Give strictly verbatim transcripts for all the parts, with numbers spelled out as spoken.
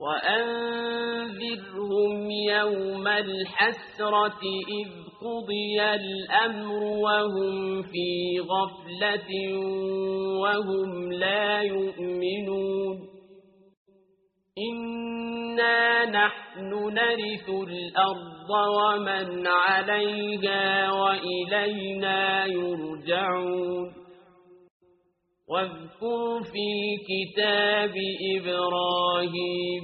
وأنذرهم يوم الحسرة إذ قضي الأمر وهم في غفلة وهم لا يؤمنون إنا نحن نرث الأرض ومن عليها وإلينا يرجعون واذكر في كتاب إبراهيم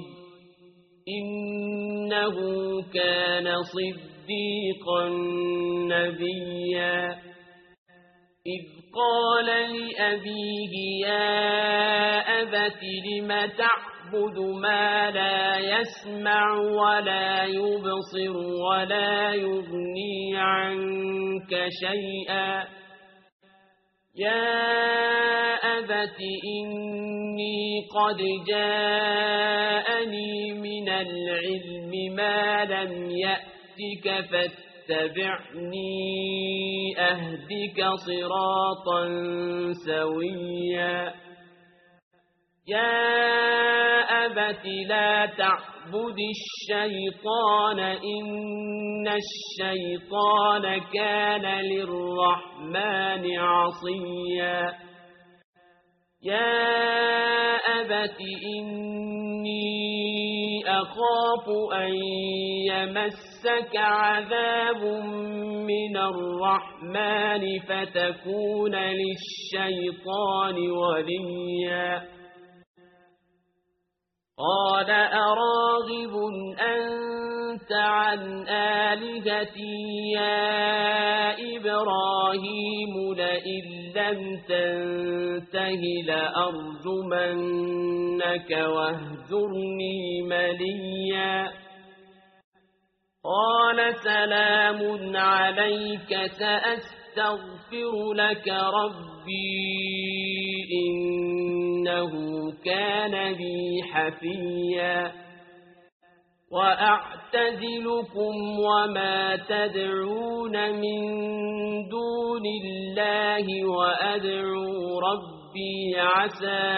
إنه كان صديقا نبيا إذ قال لأبيه يا أبت لم تعبد ما لا يسمع ولا يبصر ولا يغني عنك شيئا يا أبت إني قد جاءني من العلم ما لم يأتك فاتبعني أهدك صراطا سويا يا أبت لا تعبد الشيطان إن الشيطان كان للرحمن عصيا يا أبت إني أخاف أن يمسك عذاب من الرحمن فتكون للشيطان وليا قال أراغب أنت عن آلهتي يا إبراهيم لئن لم تنته لأرجمنك واهجرني مليا قال سلام عليك سأستغفر لك ربي إنه كان بي حفيا وأعتزلكم وما تدعون من دون الله وأدعو ربي عسى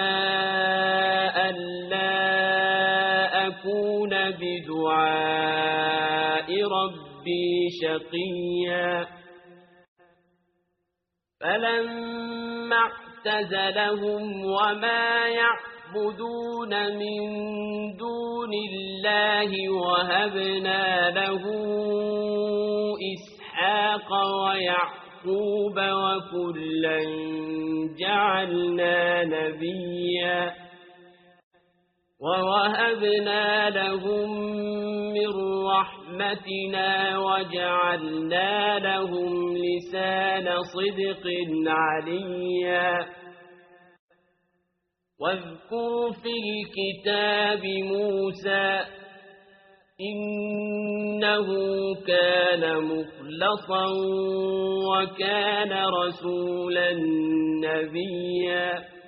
ألا أكون بدعاء ربي شقيا فلما اعتزلهم وما يعبدون من دون الله وهبنا له إسحاق ويعقوب وكلا جعلنا نبيا ووهبنا لهم من رحمتنا وجعلنا لهم لسان صدق عليا واذكر في الكتاب موسى إنه كان مخلصا وكان رسولا نبيا